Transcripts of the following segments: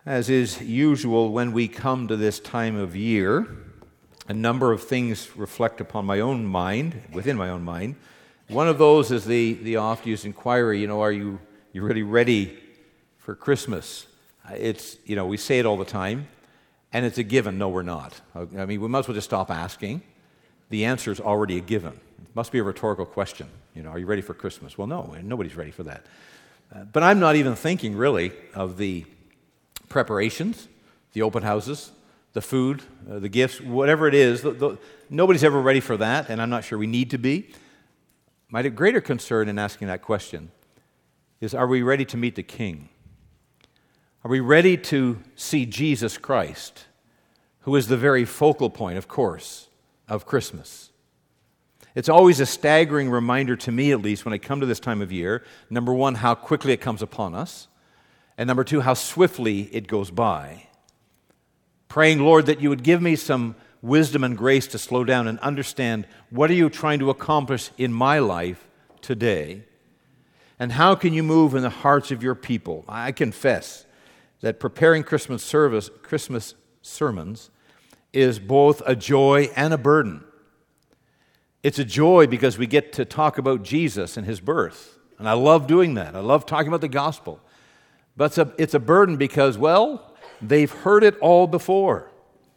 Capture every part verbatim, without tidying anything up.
As is usual when we come to this time of year, a number of things reflect upon my own mind, within my own mind. One of those is the, the oft-used inquiry, you know, are you you really ready for Christmas? It's, you know, we say it all the time, and it's a given. No, we're not. I mean, we might as well just stop asking. The answer is already a given. It must be a rhetorical question. You know, are you ready for Christmas? Well, no, nobody's ready for that. Uh, but I'm not even thinking, really, of the preparations, the open houses, the food, uh, the gifts, whatever it is. The, the, nobody's ever ready for that, and I'm not sure we need to be. My greater concern in asking that question is, are we ready to meet the King? Are we ready to see Jesus Christ, who is the very focal point, of course, of Christmas? It's always a staggering reminder to me, at least, when I come to this time of year, number one, how quickly it comes upon us, and number two, how swiftly it goes by. Praying, Lord, that you would give me some wisdom and grace to slow down and understand what are you trying to accomplish in my life today, and how can you move in the hearts of your people. I confess that preparing Christmas service, Christmas sermons is both a joy and a burden. It's a joy because we get to talk about Jesus and his birth, and I love doing that. I love talking about the gospel. But it's a, it's a burden because, well, they've heard it all before.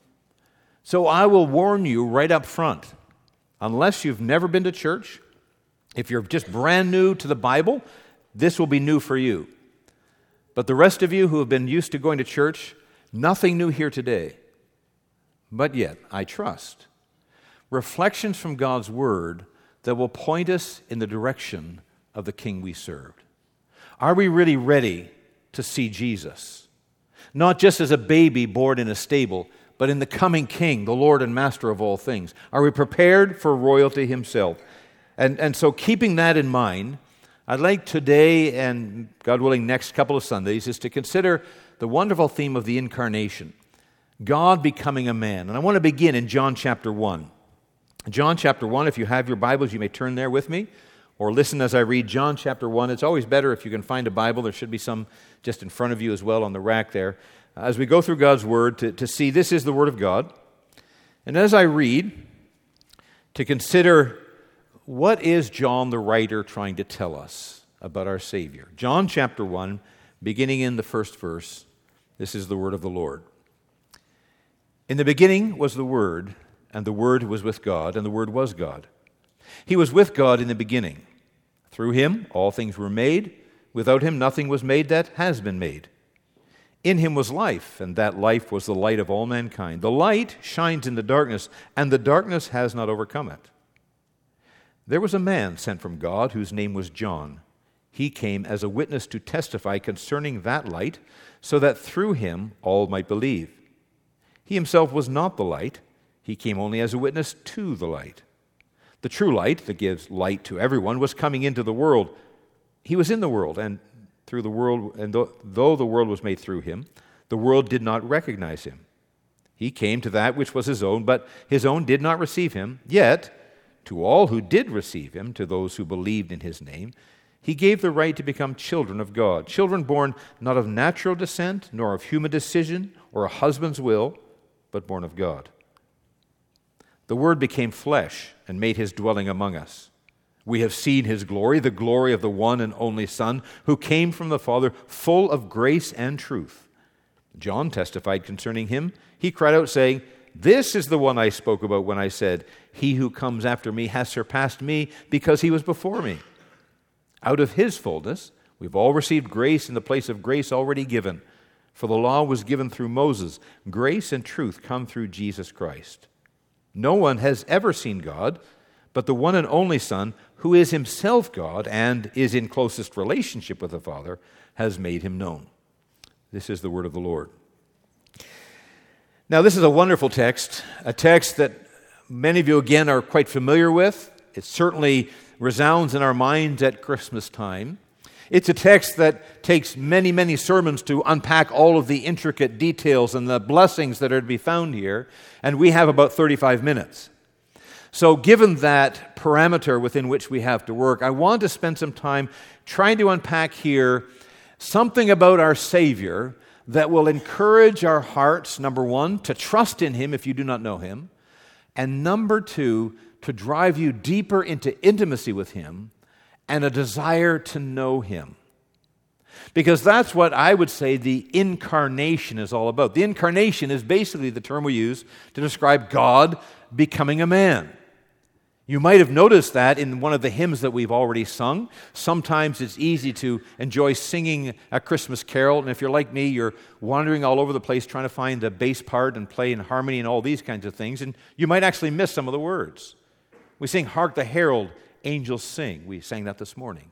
So I will warn you right up front, unless you've never been to church, if you're just brand new to the Bible, this will be new for you. But the rest of you who have been used to going to church, nothing new here today. But yet, I trust, reflections from God's Word that will point us in the direction of the King we served. Are we really ready to see Jesus? Not just as a baby born in a stable, but in the coming King, the Lord and Master of all things. Are we prepared for royalty himself? And, and so keeping that in mind, I'd like today and, God willing, next couple of Sundays is to consider the wonderful theme of the incarnation, God becoming a man. And I want to begin in John chapter one. John chapter one, if you have your Bibles, you may turn there with me, or listen as I read John chapter one. It's always better if you can find a Bible. There should be some just in front of you as well on the rack there. As we go through God's Word to, to see this is the Word of God. And as I read, to consider what is John the writer trying to tell us about our Savior. John chapter one, beginning in the first verse, this is the word of the Lord. In the beginning was the Word, and the Word was with God, and the Word was God. He was with God in the beginning. Through him all things were made. Without him nothing was made that has been made. In him was life, and that life was the light of all mankind. The light shines in the darkness, and the darkness has not overcome it. There was a man sent from God whose name was John. He came as a witness to testify concerning that light, so that through him all might believe. He himself was not the light. He came only as a witness to the light. The true light that gives light to everyone was coming into the world. He was in the world, and through the world, and though the world was made through him, the world did not recognize him. He came to that which was his own, but his own did not receive him. Yet, to all who did receive him, to those who believed in his name, he gave the right to become children of God, children born not of natural descent, nor of human decision, or a husband's will, but born of God. The Word became flesh and made his dwelling among us. We have seen his glory, the glory of the one and only Son, who came from the Father, full of grace and truth. John testified concerning him. He cried out, saying, "This is the one I spoke about when I said, 'He who comes after me has surpassed me, because he was before me.' Out of his fullness we've all received grace in the place of grace already given. For the law was given through Moses. Grace and truth come through Jesus Christ. No one has ever seen God, but the one and only Son, who is himself God and is in closest relationship with the Father, has made him known." This is the word of the Lord. Now, this is a wonderful text, a text that many of you, again, are quite familiar with. It certainly resounds in our minds at Christmas time. It's a text that takes many, many sermons to unpack all of the intricate details and the blessings that are to be found here, and we have about thirty-five minutes. So given that parameter within which we have to work, I want to spend some time trying to unpack here something about our Savior that will encourage our hearts, number one, to trust in Him if you do not know Him, and number two, to drive you deeper into intimacy with Him and a desire to know Him. Because that's what I would say the incarnation is all about. The incarnation is basically the term we use to describe God becoming a man. You might have noticed that in one of the hymns that we've already sung. Sometimes it's easy to enjoy singing a Christmas carol, and if you're like me, you're wandering all over the place trying to find the bass part and play in harmony and all these kinds of things, and you might actually miss some of the words. We sing, "Hark the Herald Angels Sing." We sang that this morning.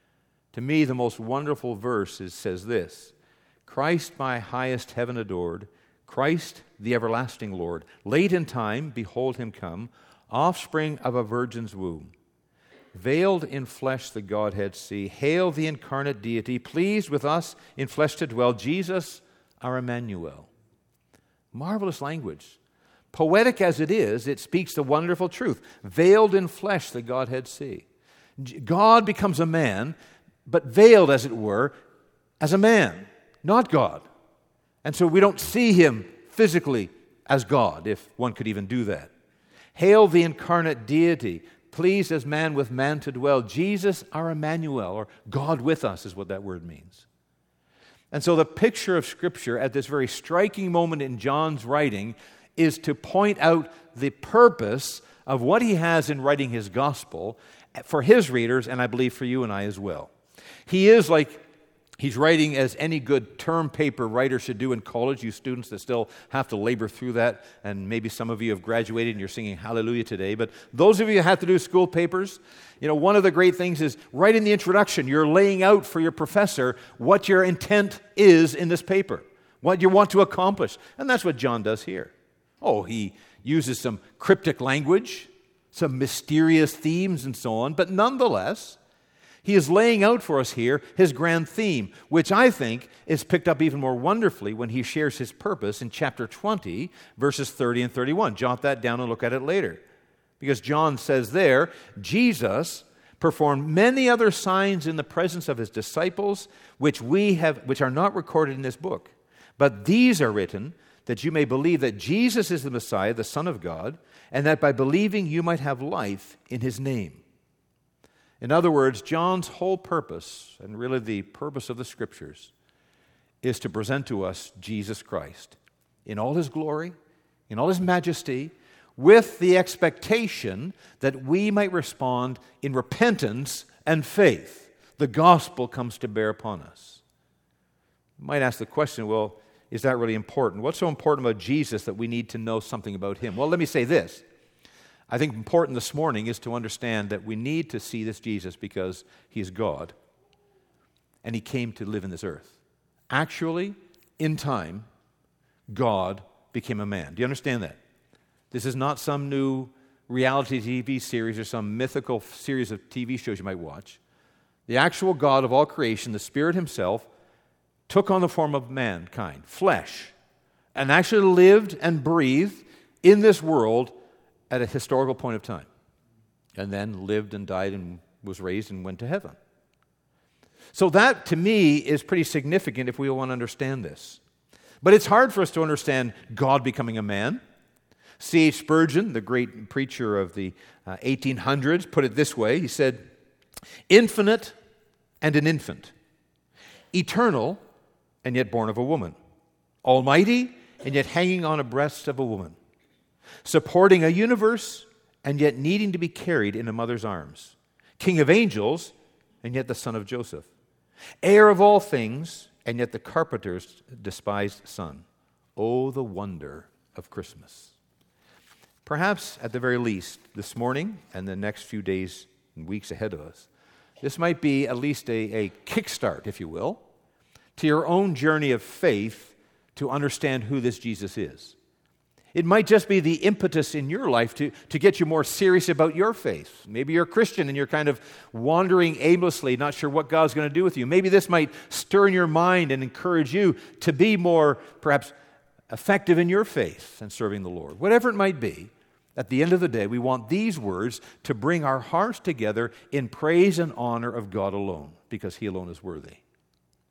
To me, the most wonderful verse is, says this, "Christ my highest heaven adored, Christ the everlasting Lord, late in time, behold Him come, offspring of a virgin's womb. Veiled in flesh the Godhead see, hail the incarnate deity, pleased with us in flesh to dwell, Jesus our Emmanuel." Marvelous language. Poetic as it is, it speaks the wonderful truth. Veiled in flesh the Godhead see. God becomes a man, but veiled, as it were, as a man, not God. And so we don't see Him physically as God, if one could even do that. Hail the incarnate deity, pleased as man with man to dwell. Jesus our Emmanuel, or God with us is what that word means. And so the picture of Scripture at this very striking moment in John's writing is to point out the purpose of what he has in writing his gospel for his readers, and I believe for you and I as well. He is like He's writing as any good term paper writer should do in college, you students that still have to labor through that, and maybe some of you have graduated and you're singing hallelujah today, but those of you who have to do school papers, you know, one of the great things is right in the introduction, you're laying out for your professor what your intent is in this paper, what you want to accomplish, and that's what John does here. Oh, he uses some cryptic language, some mysterious themes and so on, but nonetheless, he is laying out for us here his grand theme, which I think is picked up even more wonderfully when he shares his purpose in chapter twenty, verses thirty and thirty-one. Jot that down and look at it later. Because John says there, Jesus performed many other signs in the presence of his disciples, which we have, which are not recorded in this book. But these are written that you may believe that Jesus is the Messiah, the Son of God, and that by believing you might have life in his name. In other words, John's whole purpose, and really the purpose of the Scriptures, is to present to us Jesus Christ in all his glory, in all his majesty, with the expectation that we might respond in repentance and faith. The gospel comes to bear upon us. You might ask the question, well, is that really important? What's so important about Jesus that we need to know something about him? Well, let me say this. I think important this morning is to understand that we need to see this Jesus because he is God and he came to live in this earth. Actually, in time, God became a man. Do you understand that? This is not some new reality T V series or some mythical series of T V shows you might watch. The actual God of all creation, the Spirit himself, took on the form of mankind, flesh, and actually lived and breathed in this world at a historical point of time, and then lived and died and was raised and went to heaven. So that, to me, is pretty significant if we want to understand this. But it's hard for us to understand God becoming a man. C H Spurgeon, the great preacher of the uh, eighteen hundreds, put it this way. He said, "Infinite and an infant, eternal and yet born of a woman, almighty and yet hanging on a breast of a woman, supporting a universe and yet needing to be carried in a mother's arms, king of angels and yet the son of Joseph, heir of all things and yet the carpenter's despised son. Oh, the wonder of Christmas." Perhaps at the very least this morning and the next few days and weeks ahead of us, this might be at least a, a kickstart, if you will, to your own journey of faith to understand who this Jesus is. It might just be the impetus in your life to, to get you more serious about your faith. Maybe you're a Christian and you're kind of wandering aimlessly, not sure what God's going to do with you. Maybe this might stir in your mind and encourage you to be more, perhaps, effective in your faith and serving the Lord. Whatever it might be, at the end of the day, we want these words to bring our hearts together in praise and honor of God alone, because he alone is worthy.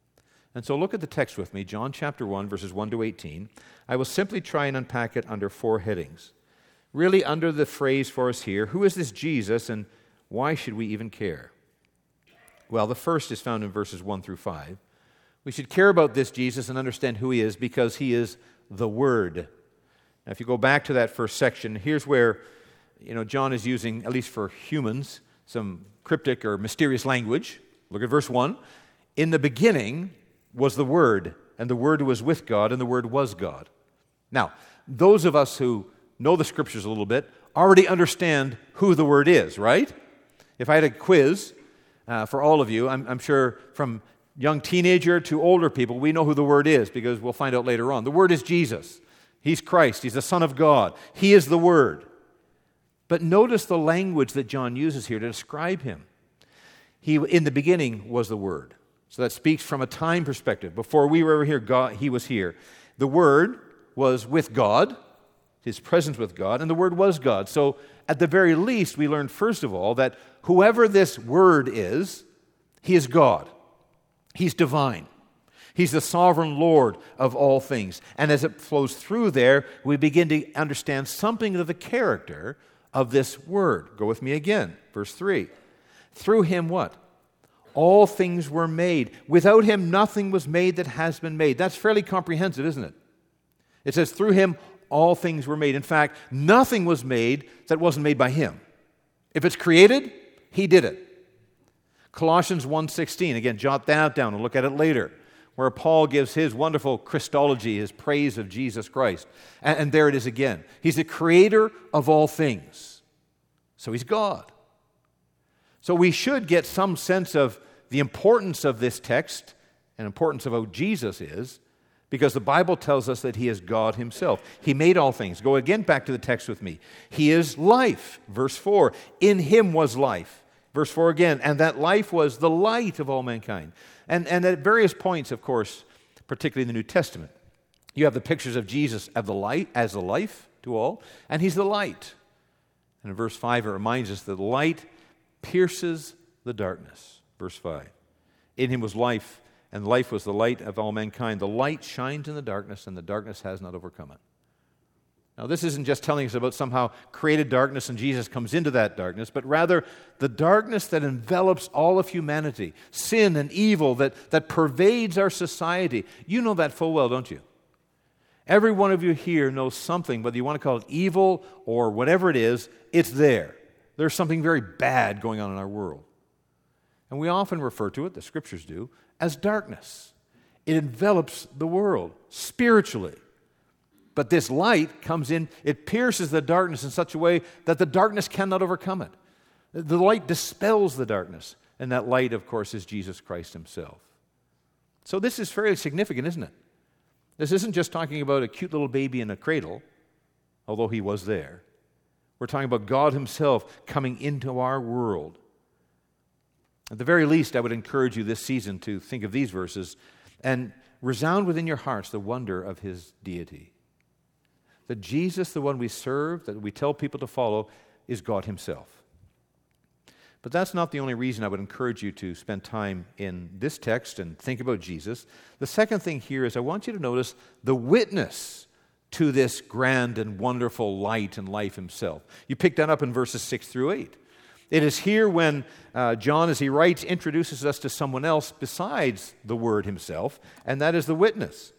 And so look at the text with me, John chapter one, verses one to eighteen. I will simply try and unpack it under four headings. Really under the phrase for us here, who is this Jesus and why should we even care? Well, the first is found in verses one through five. We should care about this Jesus and understand who he is because he is the Word. Now, if you go back to that first section, here's where, you know, John is using, at least for humans, some cryptic or mysterious language. Look at verse one. In the beginning was the Word, and the Word was with God, and the Word was God. Now, those of us who know the Scriptures a little bit already understand who the Word is, right? If I had a quiz uh, for all of you, I'm, I'm sure from young teenager to older people, we know who the Word is because we'll find out later on. The Word is Jesus. He's Christ. He's the Son of God. He is the Word. But notice the language that John uses here to describe him. He, in the beginning was the Word. So that speaks from a time perspective. Before we were ever here, God, he was here. The Word was with God, his presence with God, and the Word was God. So at the very least, we learned first of all that whoever this Word is, he is God. He's divine. He's the sovereign Lord of all things. And as it flows through there, we begin to understand something of the character of this Word. Go with me again. Verse three. Through him what? All things were made. Without him, nothing was made that has been made. That's fairly comprehensive, isn't it? It says, through him, all things were made. In fact, nothing was made that wasn't made by him. If it's created, he did it. Colossians one sixteen, again, jot that down and look at it later, where Paul gives his wonderful Christology, his praise of Jesus Christ. And, and there it is again. He's the creator of all things. So he's God. So we should get some sense of the importance of this text and importance of who Jesus is, because the Bible tells us that he is God himself. He made all things. Go again back to the text with me. He is life. Verse four. In him was life. Verse four again. And that life was the light of all mankind. And, and at various points, of course, particularly in the New Testament, you have the pictures of Jesus as the light, as the life to all, and he's the light. And in verse five, it reminds us that the light pierces the darkness. Verse five. In him was life, and life was the light of all mankind. The light shines in the darkness, and the darkness has not overcome it. Now, this isn't just telling us about somehow created darkness and Jesus comes into that darkness, but rather the darkness that envelops all of humanity, sin and evil that, that pervades our society. You know that full well, don't you? Every one of you here knows something, whether you want to call it evil or whatever it is, it's there. There's something very bad going on in our world. And we often refer to it, the Scriptures do, as darkness. It envelops the world spiritually. But this light comes in, it pierces the darkness in such a way that the darkness cannot overcome it. The light dispels the darkness, and that light, of course, is Jesus Christ himself. So this is fairly significant, isn't it? This isn't just talking about a cute little baby in a cradle, although he was there. We're talking about God himself coming into our world. At the very least, I would encourage you this season to think of these verses and resound within your hearts the wonder of his deity. That Jesus, the one we serve, that we tell people to follow, is God himself. But that's not the only reason I would encourage you to spend time in this text and think about Jesus. The second thing here is I want you to notice the witness to this grand and wonderful light and life himself. You pick that up in verses six through eight. It is here when uh, John, as he writes, introduces us to someone else besides the Word himself, and that is the witness.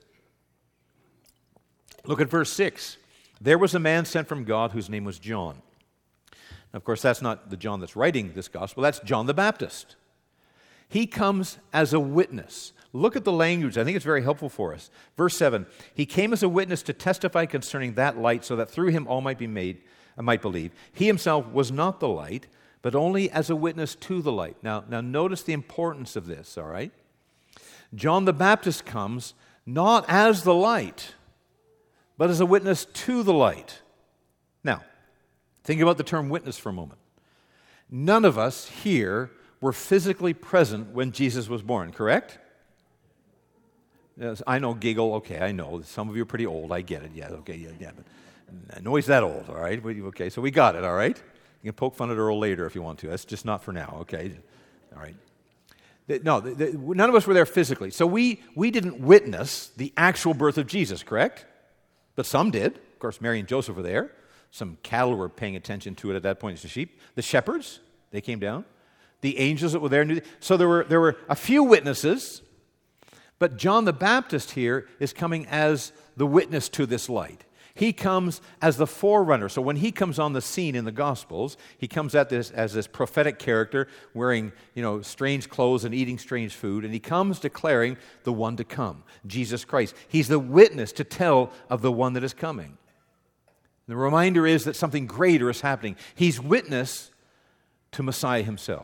Look at verse six. There was a man sent from God whose name was John. Now, of course, that's not the John that's writing this gospel. That's John the Baptist. He comes as a witness. Look at the language. I think it's very helpful for us. Verse seven. He came as a witness to testify concerning that light, so that through him all might be made, uh, might believe. He himself was not the light, but only as a witness to the light. Now, now notice the importance of this, all right? John the Baptist comes not as the light, but as a witness to the light. Now, think about the term witness for a moment. None of us here were physically present when Jesus was born, correct? Yes, I know, giggle, okay, I know. Some of you are pretty old, I get it, yeah, okay, yeah, yeah. But nobody's that old, all right? Okay, so we got it, all right? You can poke fun at Earl later if you want to. That's just not for now, okay? All right. No, the, the, none of us were there physically. So we, we didn't witness the actual birth of Jesus, correct? But some did. Of course, Mary and Joseph were there. Some cattle were paying attention to it at that point. It's the sheep. The shepherds, they came down. The angels that were there knew. So there were, there were a few witnesses, but John the Baptist here is coming as the witness to this light. He comes as the forerunner. So when he comes on the scene in the Gospels, he comes at this as this prophetic character wearing, you know, strange clothes and eating strange food, and he comes declaring the one to come, Jesus Christ. He's the witness to tell of the one that is coming. The reminder is that something greater is happening. He's witness to Messiah himself.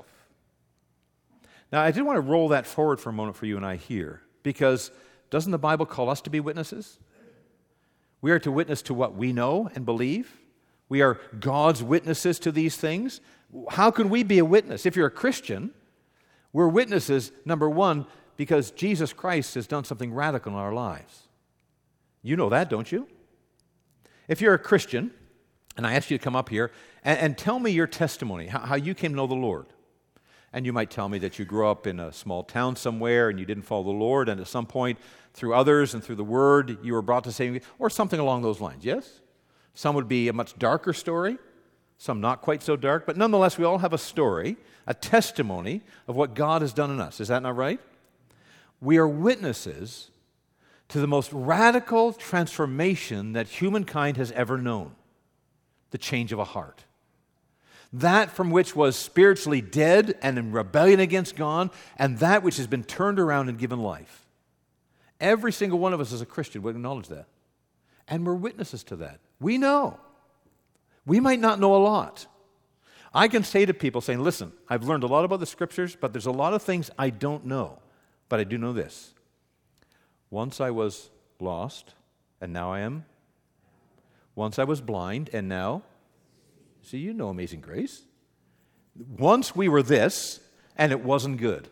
Now, I did want to roll that forward for a moment for you and I here, because doesn't the Bible call us to be witnesses? We are to witness to what we know and believe. We are God's witnesses to these things. How can we be a witness? If you're a Christian, we're witnesses, number one, because Jesus Christ has done something radical in our lives. You know that, don't you? If you're a Christian, and I ask you to come up here and, and tell me your testimony, how, how you came to know the Lord. And you might tell me that you grew up in a small town somewhere and you didn't follow the Lord, and at some point, through others and through the Word, you were brought to saving, or something along those lines, yes? Some would be a much darker story, some not quite so dark, but nonetheless, we all have a story, a testimony of what God has done in us. Is that not right? We are witnesses to the most radical transformation that humankind has ever known, the change of a heart. That from which was spiritually dead and in rebellion against God, and that which has been turned around and given life. Every single one of us as a Christian would acknowledge that. And we're witnesses to that. We know. We might not know a lot. I can say to people saying, listen, I've learned a lot about the Scriptures, but there's a lot of things I don't know. But I do know this. Once I was lost, and now I am. Once I was blind, and now, see, you know Amazing Grace. Once we were this, and it wasn't good.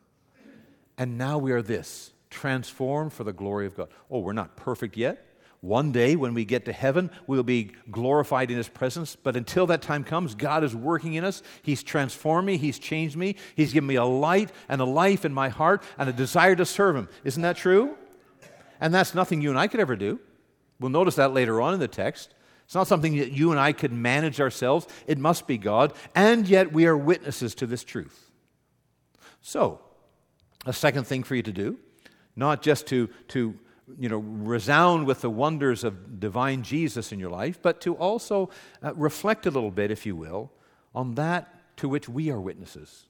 And now we are this, transformed for the glory of God. Oh, we're not perfect yet. One day when we get to heaven, we'll be glorified in His presence. But until that time comes, God is working in us. He's transformed me. He's changed me. He's given me a light and a life in my heart and a desire to serve Him. Isn't that true? And that's nothing you and I could ever do. We'll notice that later on in the text. It's not something that you and I could manage ourselves. It must be God. And yet we are witnesses to this truth. So, a second thing for you to do, not just to, to you know, resound with the wonders of divine Jesus in your life, but to also uh, reflect a little bit, if you will, on that to which we are witnesses.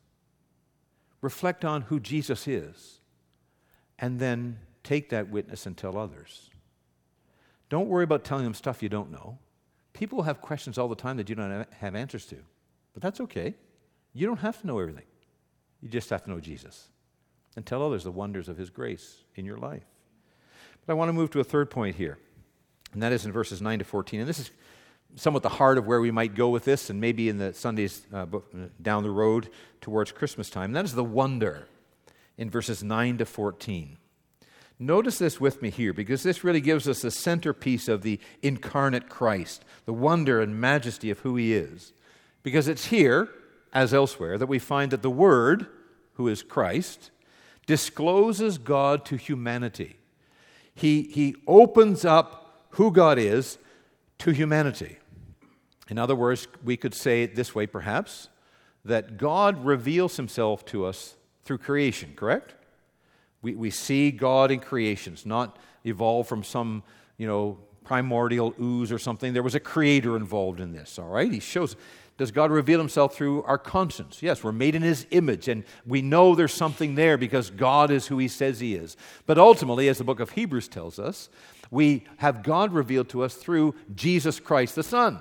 Reflect on who Jesus is, and then take that witness and tell others. Don't worry about telling them stuff you don't know. People have questions all the time that you don't have answers to, but that's okay. You don't have to know everything. You just have to know Jesus and tell others the wonders of His grace in your life. But I want to move to a third point here, and that is in verses nine to fourteen. And this is somewhat the heart of where we might go with this, and maybe in the Sundays uh, down the road towards Christmas time. And that is the wonder in verses nine to fourteen. Notice this with me here, because this really gives us the centerpiece of the incarnate Christ, the wonder and majesty of who He is. Because it's here, as elsewhere, that we find that the Word, who is Christ, discloses God to humanity. He, he opens up who God is to humanity. In other words, we could say it this way perhaps, that God reveals Himself to us through creation, correct? We, we see God in creation. It's not evolved from some, you know, primordial ooze or something. There was a creator involved in this, all right? He shows, does God reveal Himself through our conscience? Yes, we're made in His image, and we know there's something there because God is who He says He is. But ultimately, as the book of Hebrews tells us, we have God revealed to us through Jesus Christ the Son.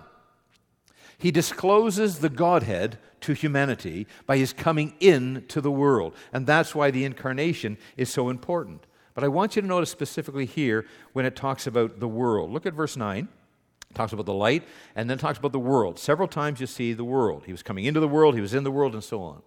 He discloses the Godhead to humanity by His coming into the world. And that's why the incarnation is so important. But I want you to notice specifically here when it talks about the world. Look at verse nine. It talks about the light, and then talks about the world. Several times you see the world. He was coming into the world, He was in the world, and so on.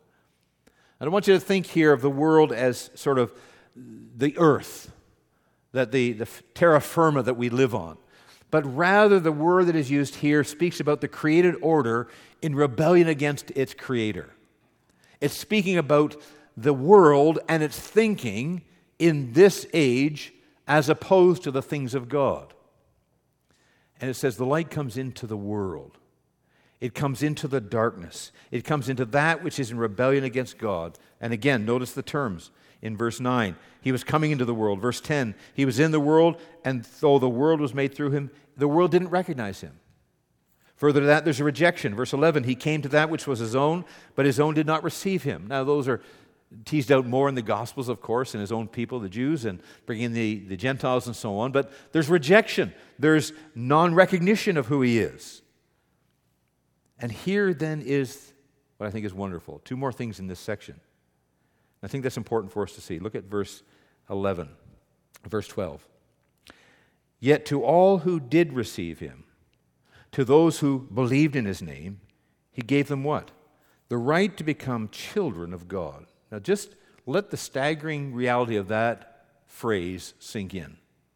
I don't want you to think here of the world as sort of the earth, that the, the terra firma that we live on. But rather the word that is used here speaks about the created order in rebellion against its creator. It's speaking about the world and its thinking in this age as opposed to the things of God. And it says the light comes into the world. It comes into the darkness. It comes into that which is in rebellion against God. And again, notice the terms in verse nine. He was coming into the world. Verse ten, he was in the world, and though the world was made through him, the world didn't recognize him. Further to that, there's a rejection. Verse eleven, he came to that which was his own, but his own did not receive him. Now, those are teased out more in the Gospels, of course, in his own people, the Jews, and bringing the, the Gentiles and so on. But there's rejection. There's non-recognition of who he is. And here then is what I think is wonderful. Two more things in this section. I think that's important for us to see. Look at verse eleven, verse twelve. Yet to all who did receive him, to those who believed in his name, he gave them what? The right to become children of God. Now just let the staggering reality of that phrase sink in.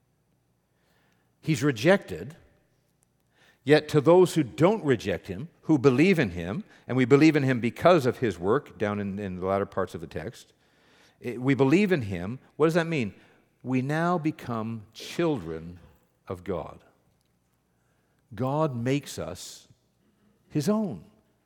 He's rejected, yet to those who don't reject him, who believe in him, and we believe in him because of his work, down in, in the latter parts of the text, we believe in him. What does that mean? We now become children of God. God makes us his own.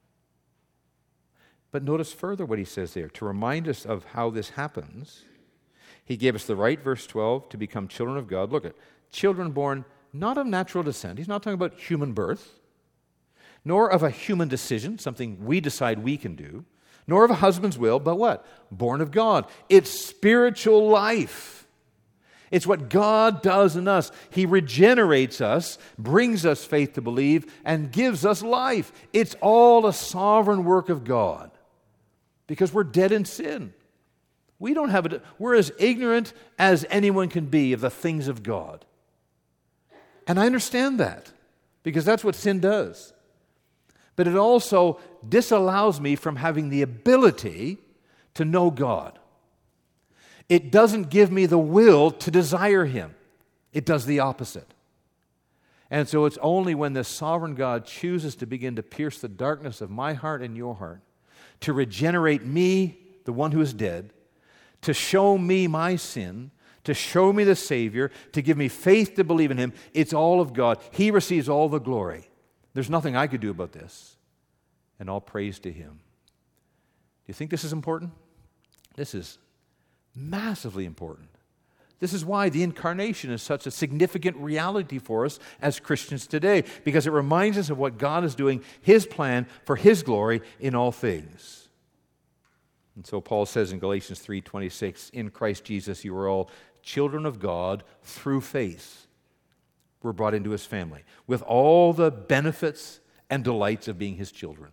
But notice further what he says there. To remind us of how this happens, he gave us the right, verse twelve, to become children of God. Look at children born not of natural descent. He's not talking about human birth, nor of a human decision, something we decide we can do, nor of a husband's will, but what? Born of God. It's spiritual life. It's what God does in us. He regenerates us, brings us faith to believe, and gives us life. It's all a sovereign work of God because we're dead in sin. We don't have it. We're as ignorant as anyone can be of the things of God. And I understand that because that's what sin does. But it also disallows me from having the ability to know God. It doesn't give me the will to desire him. It does the opposite. And so it's only when the sovereign God chooses to begin to pierce the darkness of my heart and your heart, to regenerate me, the one who is dead, to show me my sin, to show me the Savior, to give me faith to believe in him. It's all of God. He receives all the glory. There's nothing I could do about this. And all praise to him. Do you think this is important? This is massively important. This is why the incarnation is such a significant reality for us as Christians today, because it reminds us of what God is doing, his plan for his glory in all things. And so Paul says in Galatians three twenty-six, in Christ Jesus you are all children of God through faith. We're brought into his family with all the benefits and delights of being his children.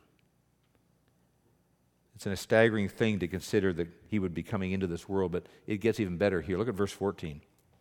It's a staggering thing to consider that he would be coming into this world, but it gets even better here. Look at verse fourteen.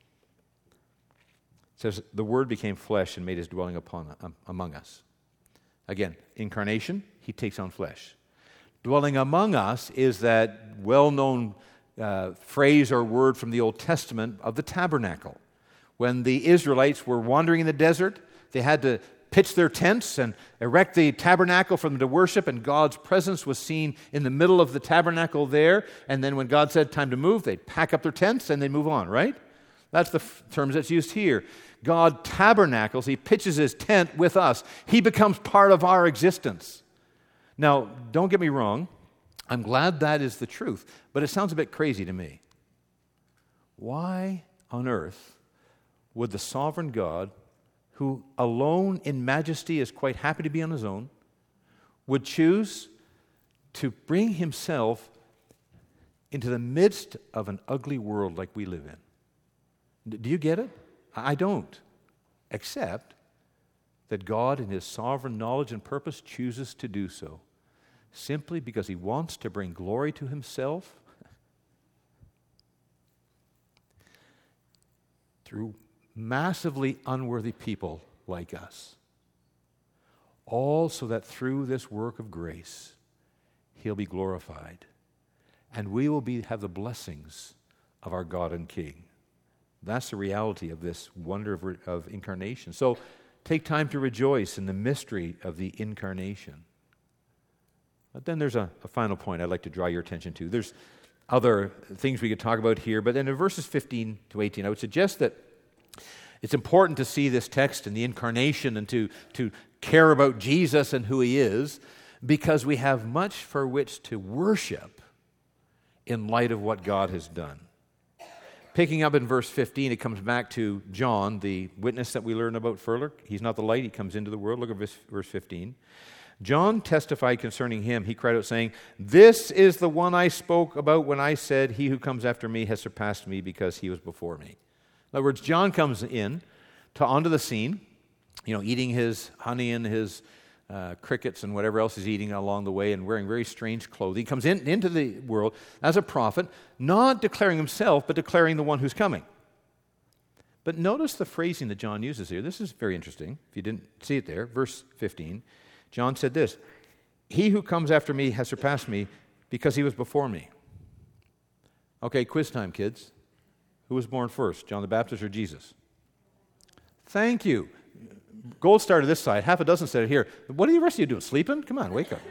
It says, the Word became flesh and made his dwelling upon um, among us. Again, incarnation, he takes on flesh. Dwelling among us is that well-known uh, phrase or word from the Old Testament of the tabernacle. When the Israelites were wandering in the desert, they had to pitch their tents and erect the tabernacle for them to worship, and God's presence was seen in the middle of the tabernacle there. And then when God said time to move, they'd pack up their tents and they'd move on, right? That's the f- terms that's used here. God tabernacles, he pitches his tent with us. He becomes part of our existence. Now, don't get me wrong, I'm glad that is the truth, but it sounds a bit crazy to me. Why on earth would the sovereign God, who alone in majesty is quite happy to be on his own, would choose to bring himself into the midst of an ugly world like we live in? Do you get it? I don't. Except that God in his sovereign knowledge and purpose chooses to do so simply because he wants to bring glory to himself through massively unworthy people like us. All so that through this work of grace, he'll be glorified. And we will be have the blessings of our God and King. That's the reality of this wonder of, of incarnation. So take time to rejoice in the mystery of the incarnation. But then there's a, a final point I'd like to draw your attention to. There's other things we could talk about here. But then in verses fifteen to eighteen, I would suggest that it's important to see this text and the incarnation and to, to care about Jesus and who he is, because we have much for which to worship in light of what God has done. Picking up in verse fifteen, it comes back to John, the witness that we learn about further. He's not the light, he comes into the world. Look at verse, verse fifteen. John testified concerning him. He cried out, saying, "This is the one I spoke about when I said, 'He who comes after me has surpassed me because he was before me.'" In other words, John comes in to onto the scene, you know, eating his honey and his uh, crickets and whatever else he's eating along the way and wearing very strange clothing. He comes in, into the world as a prophet, not declaring himself, but declaring the one who's coming. But notice the phrasing that John uses here. This is very interesting. If you didn't see it there, verse fifteen. John said this, "He who comes after me has surpassed me because he was before me." Okay, quiz time, kids. Who was born first, John the Baptist or Jesus? Thank you. Gold star to this side. Half a dozen said it here. What are the rest of you doing? Sleeping? Come on, wake up.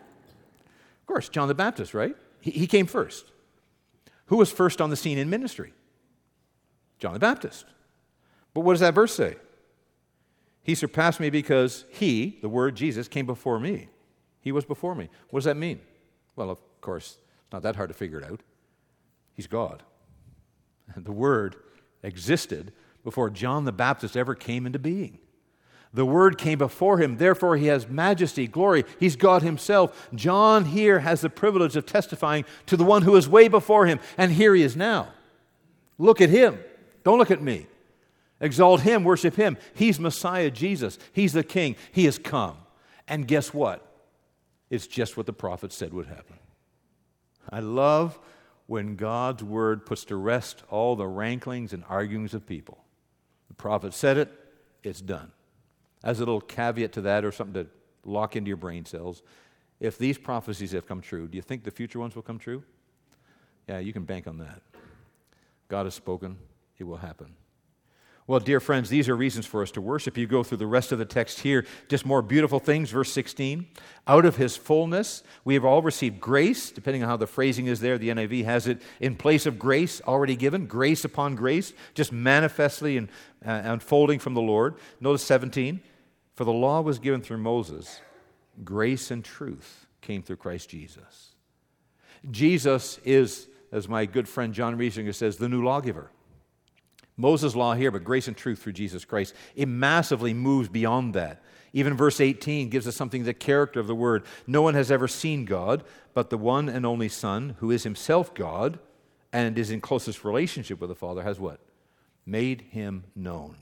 Of course, John the Baptist, right? He, he came first. Who was first on the scene in ministry? John the Baptist. But what does that verse say? He surpassed me because he, the word Jesus, came before me. He was before me. What does that mean? Well, of course, it's not that hard to figure it out. He's God. The Word existed before John the Baptist ever came into being. The Word came before him. Therefore, he has majesty, glory. He's God himself. John here has the privilege of testifying to the one who is way before him. And here he is now. Look at him. Don't look at me. Exalt him, worship him. He's Messiah, Jesus. He's the King. He has come. And guess what? It's just what the prophet said would happen. I love when God's word puts to rest all the ranklings and arguings of people. The prophet said it, it's done. As a little caveat to that, or something to lock into your brain cells, if these prophecies have come true, do you think the future ones will come true? Yeah, you can bank on that. God has spoken, it will happen. Well, dear friends, these are reasons for us to worship. You go through the rest of the text here, just more beautiful things. Verse sixteen, out of his fullness, we have all received grace, depending on how the phrasing is there. The N I V has it in place of grace already given, grace upon grace, just manifestly and uh, unfolding from the Lord. Notice seventeen, for the law was given through Moses. Grace and truth came through Christ Jesus. Jesus is, as my good friend John Riesinger says, the new lawgiver. Moses' law here, but grace and truth through Jesus Christ. It massively moves beyond that. Even verse eighteen gives us something, the character of the word. No one has ever seen God, but the one and only Son, who is himself God and is in closest relationship with the Father, has what? Made him known.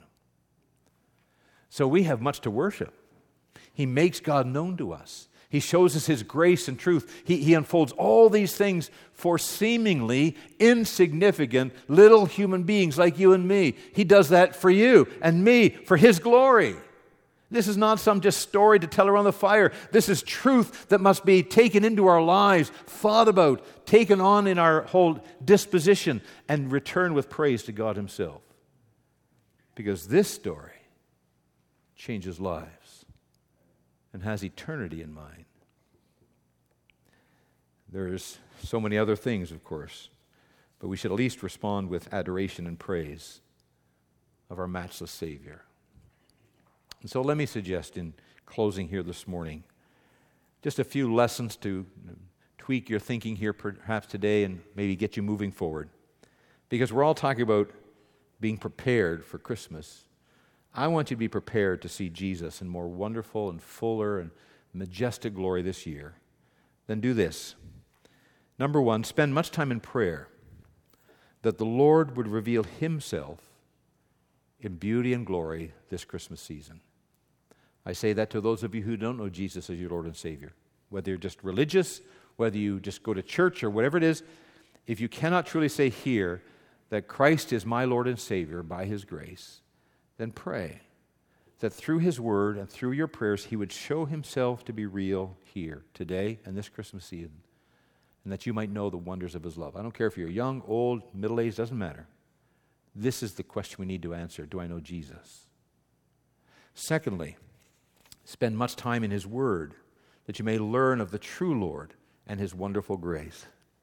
So we have much to worship. He makes God known to us. He shows us his grace and truth. He, he unfolds all these things for seemingly insignificant little human beings like you and me. He does that for you and me, for his glory. This is not some just story to tell around the fire. This is truth that must be taken into our lives, thought about, taken on in our whole disposition, and returned with praise to God himself. Because this story changes lives and has eternity in mind. There's so many other things, of course, but we should at least respond with adoration and praise of our matchless Savior. And so let me suggest in closing here this morning, just a few lessons to tweak your thinking here perhaps today and maybe get you moving forward. Because we're all talking about being prepared for Christmas. I want you to be prepared to see Jesus in more wonderful and fuller and majestic glory this year. Then do this. Number one, spend much time in prayer that the Lord would reveal himself in beauty and glory this Christmas season. I say that to those of you who don't know Jesus as your Lord and Savior. Whether you're just religious, whether you just go to church or whatever it is, if you cannot truly say here that Christ is my Lord and Savior by his grace, then pray that through his word and through your prayers, he would show himself to be real here today and this Christmas season, and that you might know the wonders of his love. I don't care if you're young, old, middle-aged, doesn't matter. This is the question we need to answer. Do I know Jesus? Secondly, spend much time in his word, that you may learn of the true Lord and his wonderful grace.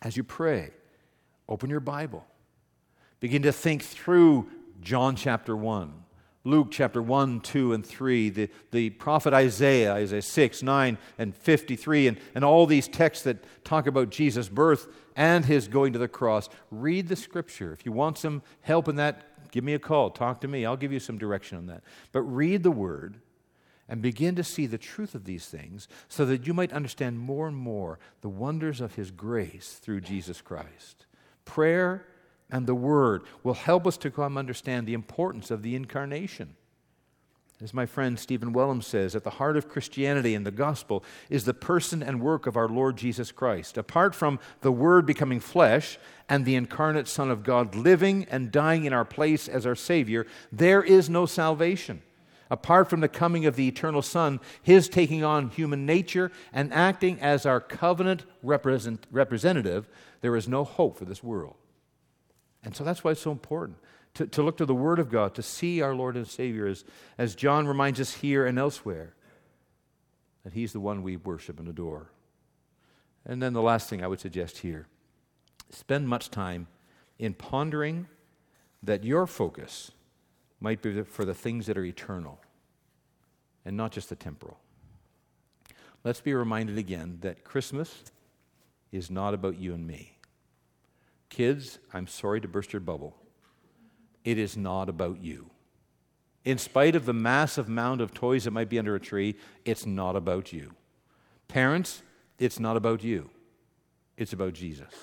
as you pray, open your Bible. Begin to think through John chapter one, Luke chapter one, two, and three, the, the prophet Isaiah, Isaiah six, nine, and fifty-three, and, and all these texts that talk about Jesus' birth and his going to the cross. Read the Scripture. If you want some help in that, give me a call. Talk to me. I'll give you some direction on that. But read the Word and begin to see the truth of these things so that you might understand more and more the wonders of his grace through Jesus Christ. Prayer and the Word will help us to come understand the importance of the incarnation. As my friend Stephen Wellum says, at the heart of Christianity and the gospel is the person and work of our Lord Jesus Christ. Apart from the Word becoming flesh and the incarnate Son of God living and dying in our place as our Savior, there is no salvation. Apart from the coming of the eternal Son, his taking on human nature and acting as our covenant represent, representative, there is no hope for this world. And so that's why it's so important to, to look to the Word of God, to see our Lord and Savior as, as John reminds us here and elsewhere, that he's the one we worship and adore. And then the last thing I would suggest here, spend much time in pondering that your focus might be for the things that are eternal and not just the temporal. Let's be reminded again that Christmas is not about you and me. Kids, I'm sorry to burst your bubble. It is not about you. In spite of the massive mound of toys that might be under a tree, it's not about you. Parents, it's not about you. It's about Jesus.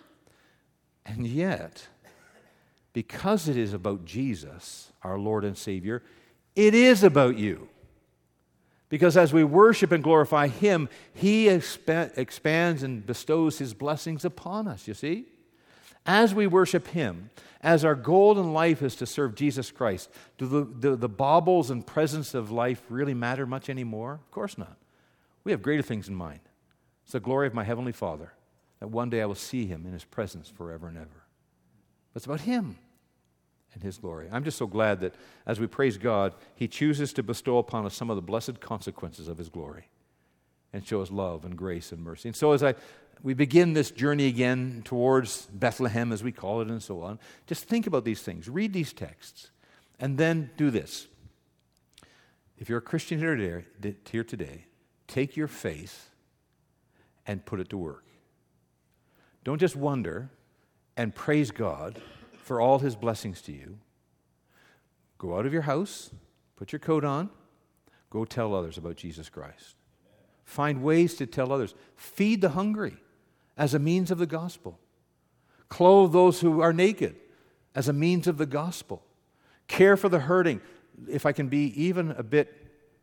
And yet, because it is about Jesus, our Lord and Savior, it is about you. Because as we worship and glorify Him, He expa- expands and bestows His blessings upon us, you see? As we worship Him, as our goal in life is to serve Jesus Christ, do the, the, the baubles and presents of life really matter much anymore? Of course not. We have greater things in mind. It's the glory of my Heavenly Father, that one day I will see Him in His presence forever and ever. But it's about Him and His glory. I'm just so glad that as we praise God, He chooses to bestow upon us some of the blessed consequences of His glory and show us love and grace and mercy. And so as I we begin this journey again towards Bethlehem, as we call it, and so on, just think about these things. Read these texts. And then do this. If you're a Christian here today, here today, take your faith and put it to work. Don't just wonder and praise God for all His blessings to you. Go out of your house, put your coat on, go tell others about Jesus Christ. Find ways to tell others. Feed the hungry as a means of the gospel. Clothe those who are naked as a means of the gospel. Care for the hurting. If I can be even a bit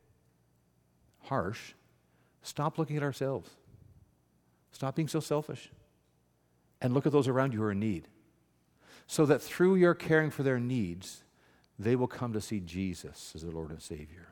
harsh, stop looking at ourselves. Stop being so selfish. And look at those around you who are in need. So that through your caring for their needs, they will come to see Jesus as their Lord and Savior.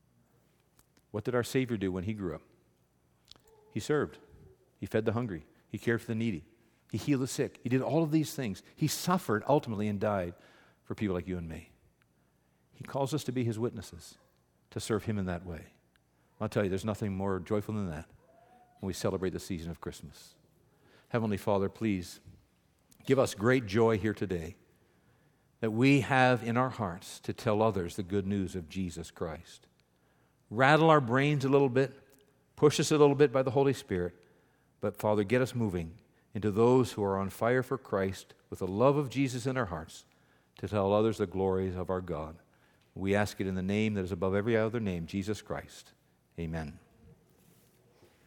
What did our Savior do when He grew up? He served. He fed the hungry. He cared for the needy. He healed the sick. He did all of these things. He suffered ultimately and died for people like you and me. He calls us to be His witnesses, to serve Him in that way. I'll tell you, there's nothing more joyful than that when we celebrate the season of Christmas. Heavenly Father, please give us great joy here today that we have in our hearts to tell others the good news of Jesus Christ. Rattle our brains a little bit, push us a little bit by the Holy Spirit, but Father, get us moving into those who are on fire for Christ with the love of Jesus in our hearts to tell others the glories of our God. We ask it in the name that is above every other name, Jesus Christ. Amen.